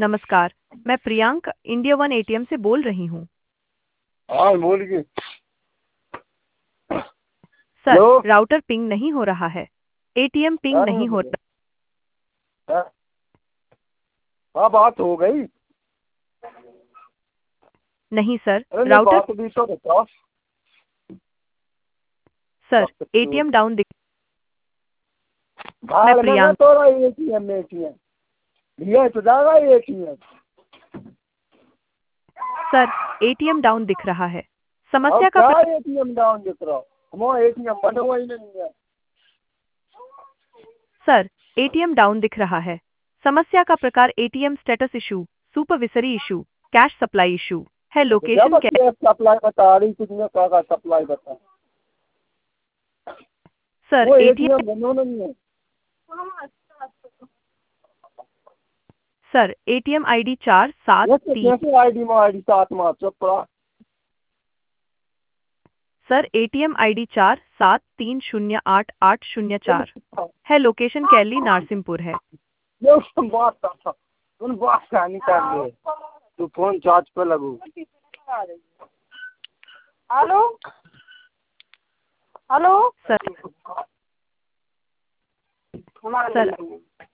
नमस्कार, मैं Priyank India one ATM से बोल रही हूँ। हाँ बोलिए। Sir, hello. राउटर पिंग नहीं हो रहा है। एटीएम पिंग क्या नहीं नहीं हो बोले? रहा। हाँ हाँ, बात हो गई। नहीं सर, अरे नहीं, राउटर। बात भी तो बताओ। सर, कब तक तो एटीएम डाउन दिख। मैं भाड़ में ना प्रियांक। तो रहा एटीएम में एटीएम भैया तो जाएगा एटीएम। सर, एटीएम डाउन दिख रहा है। अब समस्या का क्या प्र... एटीएम डाउन दिख रहा हो? हमारा एटीएम बना हुआ ही नहीं है। सर, एटीएम डाउन दिख रहा है। समस्या का प्रकार ATM status issue, supervisory issue, cash supply issue है। तो क्या लोकेशन क्या? बच्चे सप्लाई बता रही कुछ नहीं, का सप्लाई बता। सर, वो एटीएम। एटीएम बनो नहीं है। Sir, ATM ID 473। कैसे आईडी में आईडी साथ में चुप रहा। सर, एटीएम आईडी 47308804 है। लोकेशन कैली नारसिंहपुर है। ये उसको बात था। उन बात का नहीं कर ले। तू फोन चार्ज पे लगू। हेलो हेलो सर, हमारा सर, नंबर